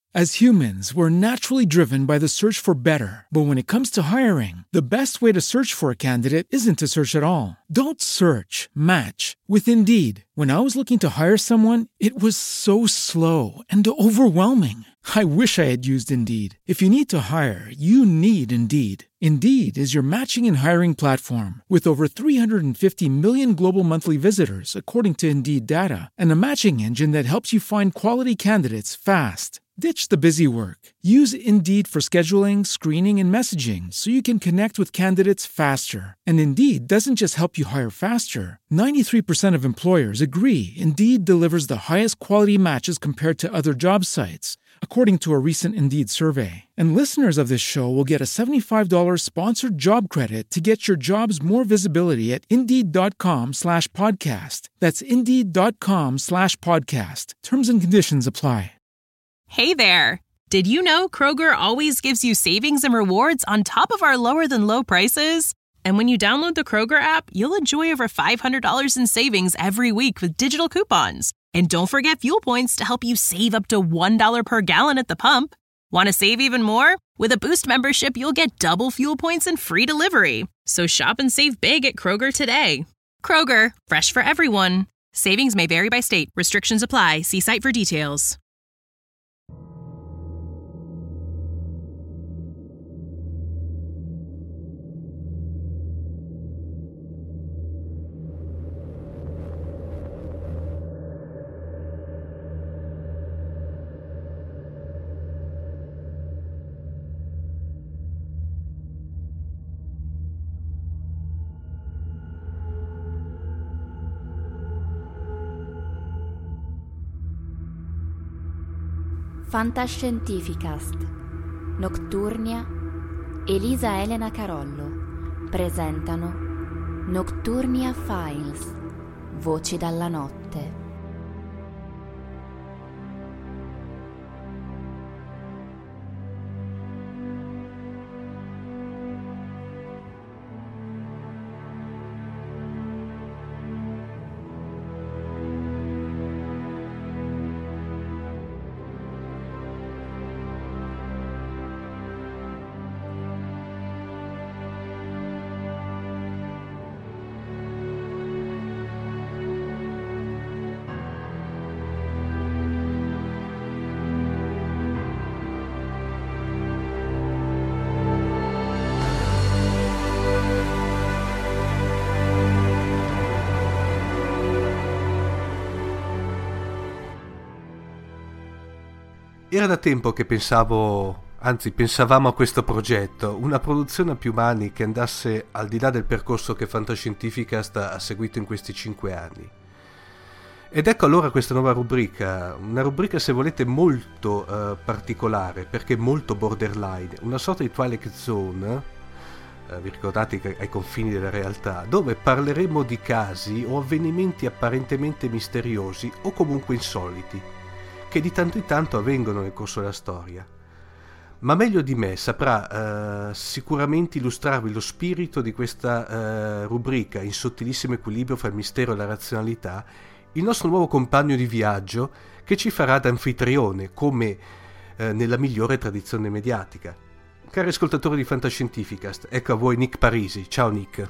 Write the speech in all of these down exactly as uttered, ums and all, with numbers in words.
As humans, we're naturally driven by the search for better. But when it comes to hiring, the best way to search for a candidate isn't to search at all. Don't search, match with Indeed. When I was looking to hire someone, it was so slow and overwhelming. I wish I had used Indeed. If you need to hire, you need Indeed. Indeed is your matching and hiring platform with over three hundred fifty million global monthly visitors, according to Indeed data, and a matching engine that helps you find quality candidates fast. Ditch the busy work. Use Indeed for scheduling, screening, and messaging so you can connect with candidates faster. And Indeed doesn't just help you hire faster. ninety-three percent of employers agree Indeed delivers the highest quality matches compared to other job sites, according to a recent Indeed survey. And listeners of this show will get a seventy-five dollars sponsored job credit to get your jobs more visibility at Indeed.com slash podcast. That's Indeed.com slash podcast. Terms and conditions apply. Hey there! Did you know Kroger always gives you savings and rewards on top of our lower-than-low prices? And when you download the Kroger app, you'll enjoy over five hundred dollars in savings every week with digital coupons. And don't forget fuel points to help you save up to one dollar per gallon at the pump. Want to save even more? With a Boost membership, you'll get double fuel points and free delivery. So shop and save big at Kroger today. Kroger, fresh for everyone. Savings may vary by state. Restrictions apply. See site for details. Fantascientificast, Nocturnia, Elisa Elena Carollo presentano Nocturnia Files, Voci dalla notte. Era da tempo che pensavo, anzi pensavamo a questo progetto, una produzione a più mani che andasse al di là del percorso che Fantascientificast ha seguito in questi cinque anni. Ed ecco allora questa nuova rubrica, una rubrica se volete molto uh, particolare, perché molto borderline, una sorta di Twilight Zone, uh, vi ricordate che ai confini della realtà, dove parleremo di casi o avvenimenti apparentemente misteriosi o comunque insoliti, che di tanto in tanto avvengono nel corso della storia. Ma meglio di me saprà uh, sicuramente illustrarvi lo spirito di questa uh, rubrica in sottilissimo equilibrio fra il mistero e la razionalità, il nostro nuovo compagno di viaggio che ci farà da anfitrione, come uh, nella migliore tradizione mediatica. Cari ascoltatori di Fantascientificast, ecco a voi Nick Parisi. Ciao Nick.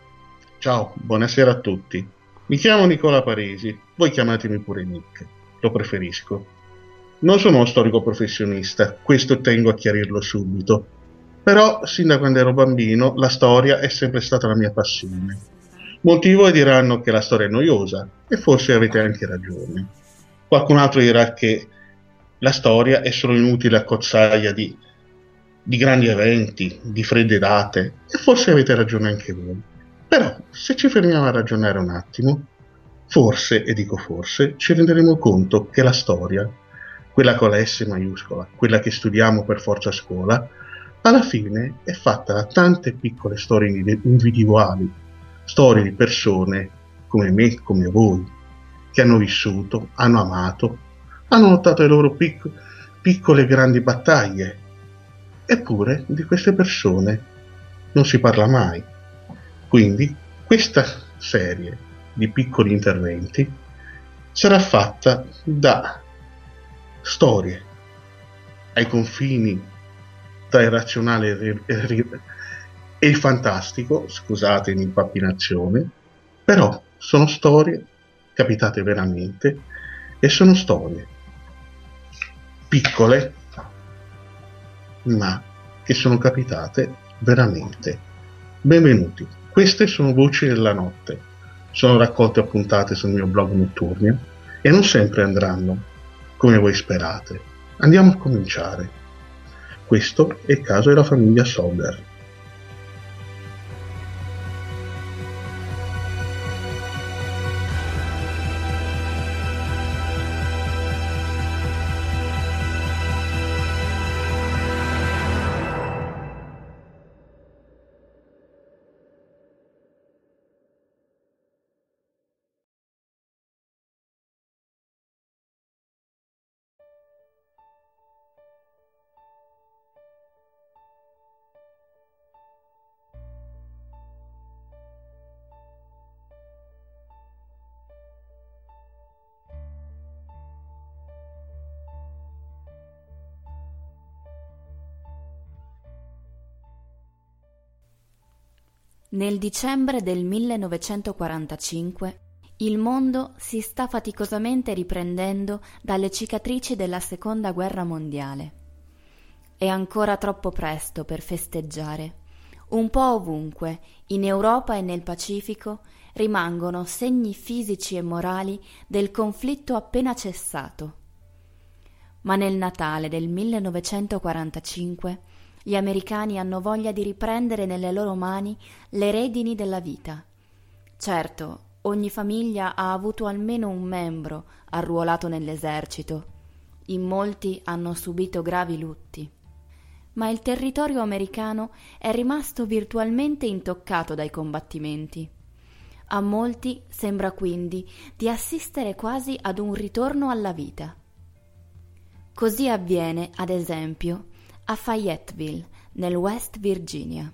Ciao, buonasera a tutti. Mi chiamo Nicola Parisi, voi chiamatemi pure Nick, lo preferisco. Non sono uno storico professionista, questo tengo a chiarirlo subito. Però, sin da quando ero bambino, la storia è sempre stata la mia passione. Molti di voi diranno che la storia è noiosa, e forse avete anche ragione. Qualcun altro dirà che la storia è solo inutile accozzaglia di, di grandi eventi, di fredde date, e forse avete ragione anche voi. Però, se ci fermiamo a ragionare un attimo, forse, e dico forse, ci renderemo conto che la storia, quella con la S maiuscola, quella che studiamo per forza a scuola, alla fine è fatta da tante piccole storie individuali, storie di persone come me, come voi, che hanno vissuto, hanno amato, hanno lottato le loro pic- piccole e grandi battaglie. Eppure di queste persone non si parla mai. Quindi questa serie di piccoli interventi sarà fatta da storie ai confini tra il razionale e il, e il fantastico, scusate l'impappinazione, però sono storie capitate veramente e sono storie piccole ma che sono capitate veramente. Benvenuti, queste sono Voci della Notte, sono raccolte e puntate sul mio blog Notturnia e non sempre andranno come voi sperate. Andiamo a cominciare. Questo è il caso della famiglia Sodder. Nel dicembre del millenovecentoquarantacinque il mondo si sta faticosamente riprendendo dalle cicatrici della Seconda Guerra Mondiale. È ancora troppo presto per festeggiare. Un po' ovunque, in Europa e nel Pacifico, rimangono segni fisici e morali del conflitto appena cessato. Ma nel Natale del millenovecentoquarantacinque gli americani hanno voglia di riprendere nelle loro mani le redini della vita. Certo, ogni famiglia ha avuto almeno un membro arruolato nell'esercito. In molti hanno subito gravi lutti. Ma il territorio americano è rimasto virtualmente intoccato dai combattimenti. A molti sembra quindi di assistere quasi ad un ritorno alla vita. Così avviene, ad esempio, a Fayetteville, nel West Virginia.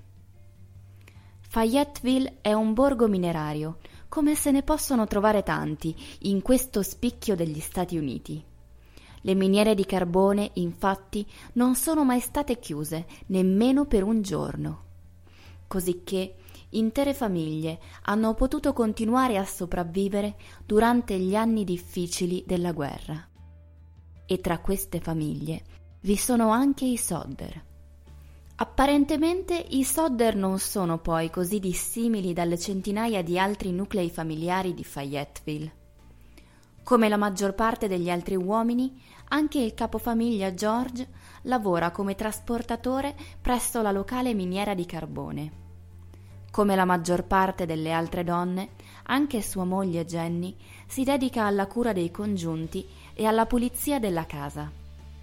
Fayetteville è un borgo minerario, come se ne possono trovare tanti in questo spicchio degli Stati Uniti. Le miniere di carbone, infatti, non sono mai state chiuse nemmeno per un giorno, cosicché intere famiglie hanno potuto continuare a sopravvivere durante gli anni difficili della guerra. E tra queste famiglie vi sono anche i Sodder. Apparentemente i Sodder non sono poi così dissimili dalle centinaia di altri nuclei familiari di Fayetteville. Come la maggior parte degli altri uomini, anche il capofamiglia George lavora come trasportatore presso la locale miniera di carbone. Come la maggior parte delle altre donne, anche sua moglie Jenny si dedica alla cura dei congiunti e alla pulizia della casa.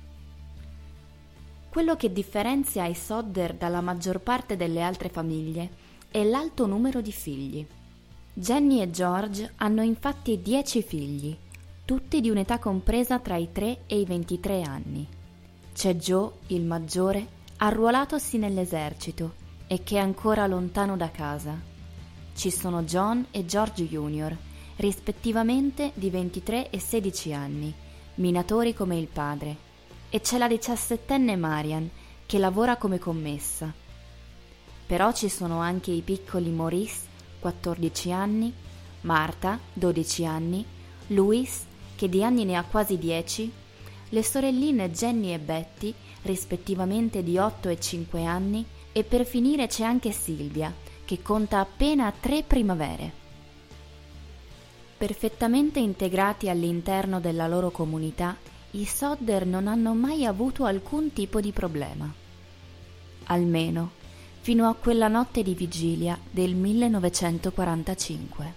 Quello che differenzia i Sodder dalla maggior parte delle altre famiglie è l'alto numero di figli. Jenny e George hanno infatti dieci figli, tutti di un'età compresa tra i tre e i ventitré anni. C'è Joe, il maggiore, arruolatosi nell'esercito e che è ancora lontano da casa. Ci sono John e George junior, rispettivamente di ventitré e sedici anni, minatori come il padre. E c'è la diciassettenne Marian, che lavora come commessa. Però ci sono anche i piccoli Maurice, quattordici anni, Martha, dodici anni, Louis, che di anni ne ha quasi dieci, le sorelline Jenny e Betty, rispettivamente di otto e cinque anni, e per finire c'è anche Silvia, che conta appena tre primavere. Perfettamente integrati all'interno della loro comunità, i Sodder non hanno mai avuto alcun tipo di problema. Almeno fino a quella notte di vigilia del millenovecentoquarantacinque.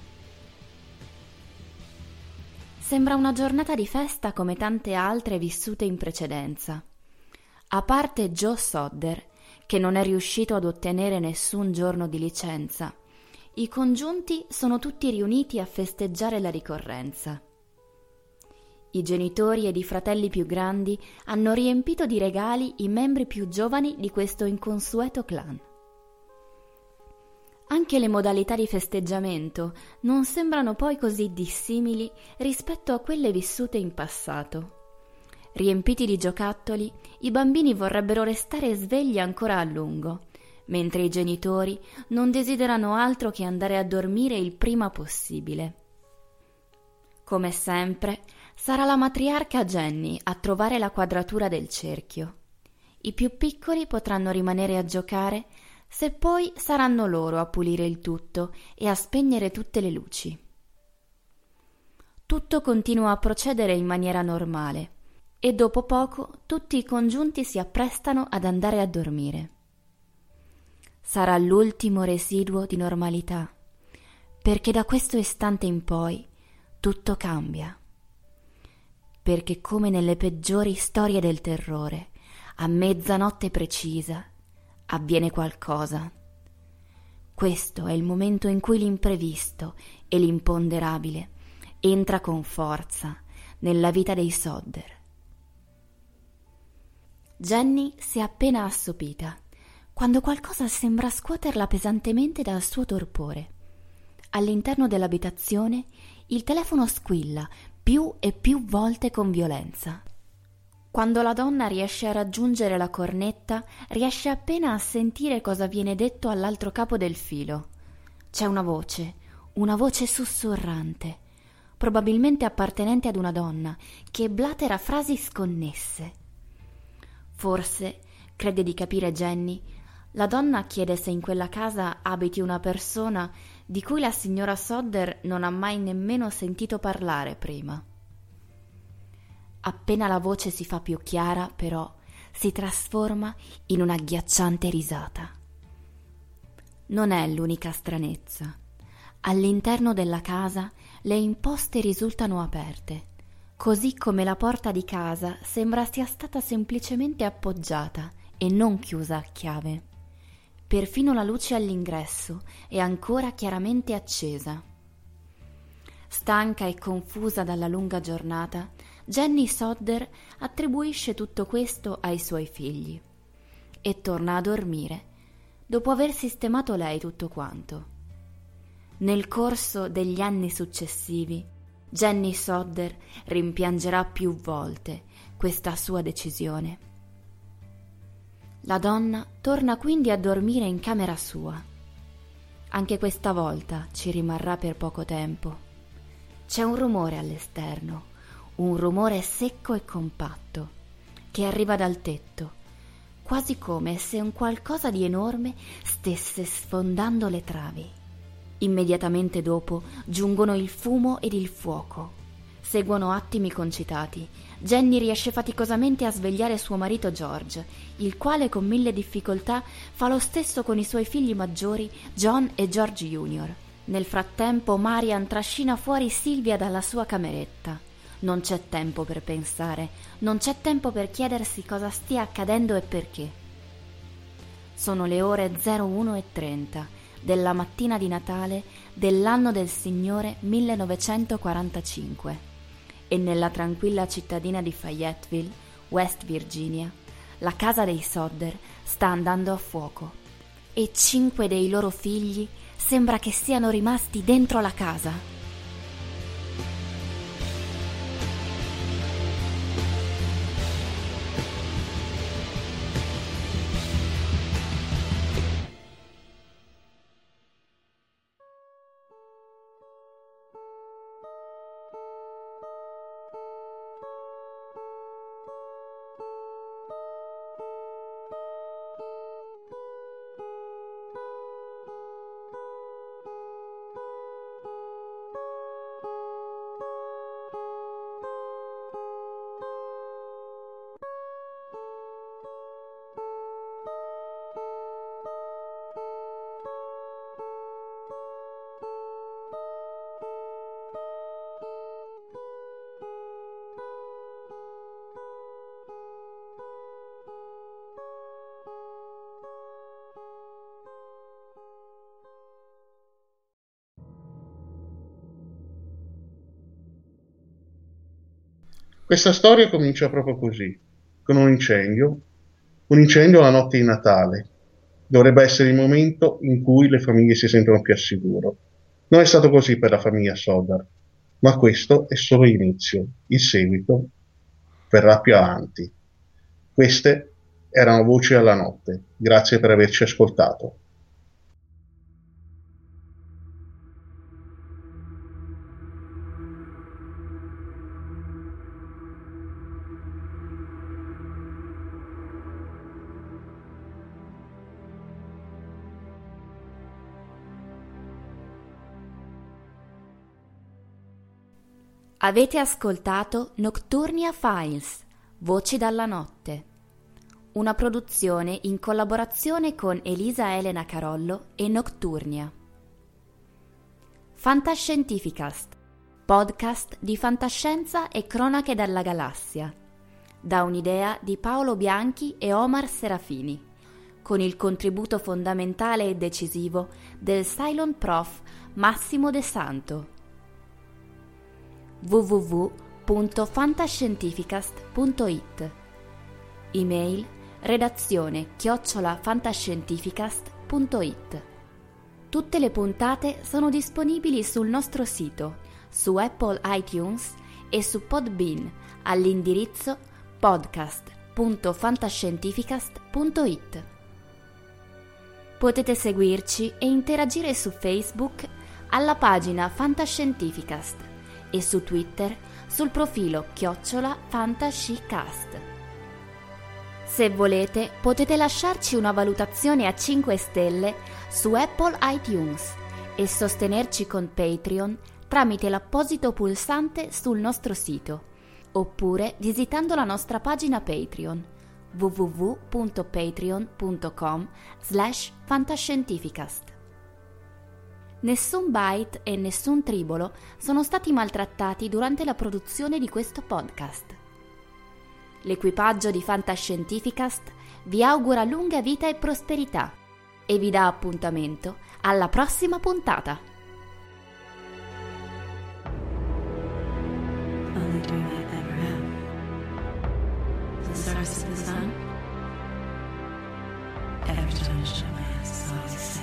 Sembra una giornata di festa come tante altre vissute in precedenza. A parte Joe Sodder, che non è riuscito ad ottenere nessun giorno di licenza, i congiunti sono tutti riuniti a festeggiare la ricorrenza. I genitori ed i fratelli più grandi hanno riempito di regali i membri più giovani di questo inconsueto clan. Anche le modalità di festeggiamento non sembrano poi così dissimili rispetto a quelle vissute in passato. Riempiti di giocattoli, i bambini vorrebbero restare svegli ancora a lungo, mentre i genitori non desiderano altro che andare a dormire il prima possibile. Come sempre, sarà la matriarca Jenny a trovare la quadratura del cerchio. I più piccoli potranno rimanere a giocare, se poi saranno loro a pulire il tutto e a spegnere tutte le luci. Tutto continua a procedere in maniera normale e dopo poco tutti i congiunti si apprestano ad andare a dormire. Sarà l'ultimo residuo di normalità, perché da questo istante in poi tutto cambia. Perché come nelle peggiori storie del terrore, a mezzanotte precisa avviene qualcosa. Questo è il momento in cui l'imprevisto e l'imponderabile entra con forza nella vita dei Sodder. Jenny si è appena assopita quando qualcosa sembra scuoterla pesantemente dal suo torpore. All'interno dell'abitazione il telefono squilla più e più volte con violenza. Quando la donna riesce a raggiungere la cornetta, riesce appena a sentire cosa viene detto all'altro capo del filo. C'è una voce, una voce sussurrante, probabilmente appartenente ad una donna, che blatera frasi sconnesse. Forse, crede di capire Jenny, la donna chiede se in quella casa abiti una persona di cui la signora Sodder non ha mai nemmeno sentito parlare prima. Appena la voce si fa più chiara, però, si trasforma in un'agghiacciante risata. Non è l'unica stranezza. All'interno della casa le imposte risultano aperte, così come la porta di casa sembra sia stata semplicemente appoggiata e non chiusa a chiave. Perfino la luce all'ingresso è ancora chiaramente accesa. Stanca e confusa dalla lunga giornata, Jenny Sodder attribuisce tutto questo ai suoi figli e torna a dormire dopo aver sistemato lei tutto quanto. Nel corso degli anni successivi, Jenny Sodder rimpiangerà più volte questa sua decisione. La donna torna quindi a dormire in camera sua. Anche questa volta ci rimarrà per poco tempo. C'è un rumore all'esterno, un rumore secco e compatto, che arriva dal tetto, quasi come se un qualcosa di enorme stesse sfondando le travi. Immediatamente dopo giungono il fumo ed il fuoco. Seguono attimi concitati. Jenny riesce faticosamente a svegliare suo marito George, il quale con mille difficoltà fa lo stesso con i suoi figli maggiori John e George junior Nel frattempo Marian trascina fuori Sylvia dalla sua cameretta. Non c'è tempo per pensare, non c'è tempo per chiedersi cosa stia accadendo e perché. Sono le ore zero uno e trenta della mattina di Natale dell'anno del Signore millenovecentoquarantacinque e nella tranquilla cittadina di Fayetteville, West Virginia, la casa dei Sodder sta andando a fuoco e cinque dei loro figli sembra che siano rimasti dentro la casa. Questa storia comincia proprio così, con un incendio, un incendio la notte di Natale. Dovrebbe essere il momento in cui le famiglie si sentono più al sicuro. Non è stato così per la famiglia Sodder, ma questo è solo l'inizio. Il seguito verrà più avanti. Queste erano Voci alla notte. Grazie per averci ascoltato. Avete ascoltato Nocturnia Files, Voci dalla notte, una produzione in collaborazione con Elisa Elena Carollo e Nocturnia. Fantascientificast, podcast di fantascienza e cronache dalla galassia, da un'idea di Paolo Bianchi e Omar Serafini, con il contributo fondamentale e decisivo del Cylon Prof Massimo De Santo. w w w punto fantascientificast punto it. Email redazione chiocciola fantascientificast punto it. Tutte le puntate sono disponibili sul nostro sito, su Apple iTunes e su Podbean all'indirizzo podcast punto fantascientificast punto it. Potete seguirci e interagire su Facebook alla pagina Fantascientificast e su Twitter sul profilo chiocciola fantascicast. Se volete potete lasciarci una valutazione a cinque stelle su Apple iTunes e sostenerci con Patreon tramite l'apposito pulsante sul nostro sito, oppure visitando la nostra pagina Patreon w w w punto patreon punto com slash fantascientificast. Nessun byte e nessun tribolo sono stati maltrattati durante la produzione di questo podcast. L'equipaggio di Fantascientificast vi augura lunga vita e prosperità e vi dà appuntamento alla prossima puntata. Only dream I ever have. The stars of the sun. Every time I shut my eyes, it's always the same.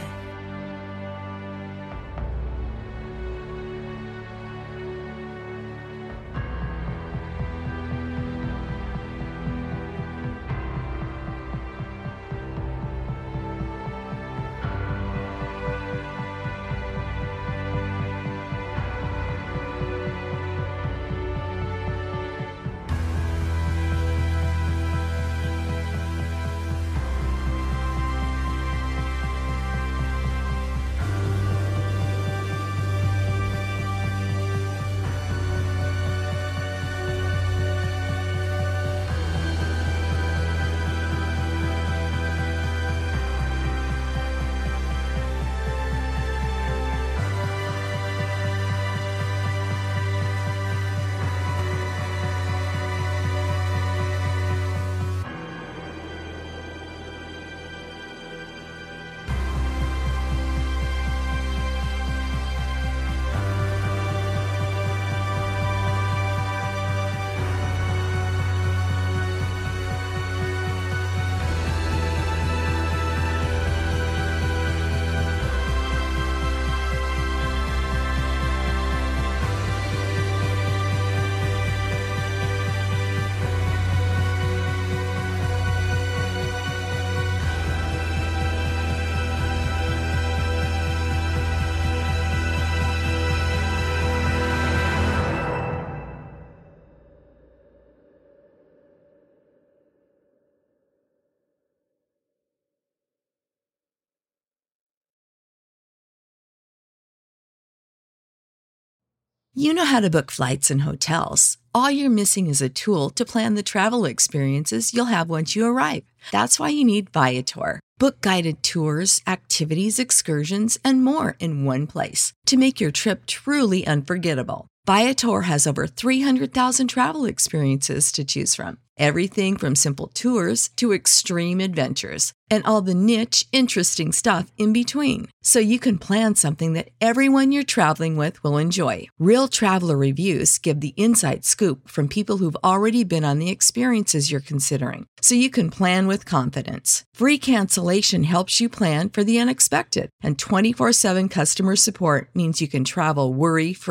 You know how to book flights and hotels. All you're missing is a tool to plan the travel experiences you'll have once you arrive. That's why you need Viator. Book guided tours, activities, excursions, and more in one place to make your trip truly unforgettable. Viator has over three hundred thousand travel experiences to choose from. Everything from simple tours to extreme adventures and all the niche, interesting stuff in between. So you can plan something that everyone you're traveling with will enjoy. Real traveler reviews give the inside scoop from people who've already been on the experiences you're considering. So you can plan with confidence. Free cancellation helps you plan for the unexpected. And twenty-four seven customer support means you can travel worry-free.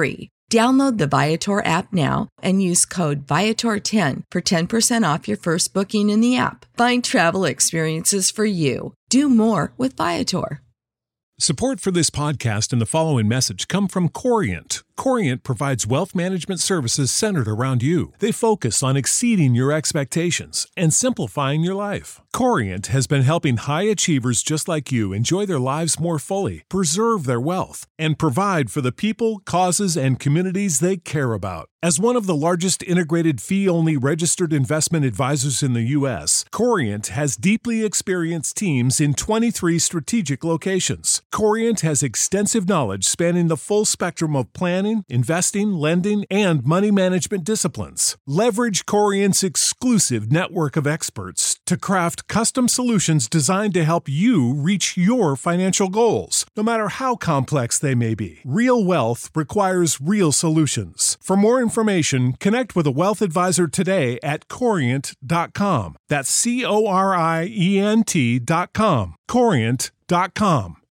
Download the Viator app now and use code Viator ten for ten percent off your first booking in the app. Find travel experiences for you. Do more with Viator. Support for this podcast and the following message come from Corient. Corient provides wealth management services centered around you. They focus on exceeding your expectations and simplifying your life. Corient has been helping high achievers just like you enjoy their lives more fully, preserve their wealth, and provide for the people, causes, and communities they care about. As one of the largest integrated fee-only registered investment advisors in the U S, Corient has deeply experienced teams in twenty-three strategic locations. Corient has extensive knowledge spanning the full spectrum of planning, investing, lending, and money management disciplines. Leverage Corient's exclusive network of experts to craft custom solutions designed to help you reach your financial goals, no matter how complex they may be. Real wealth requires real solutions. For more information, connect with a wealth advisor today at corient dot com. That's C O R I E N T dot com. corient dot com.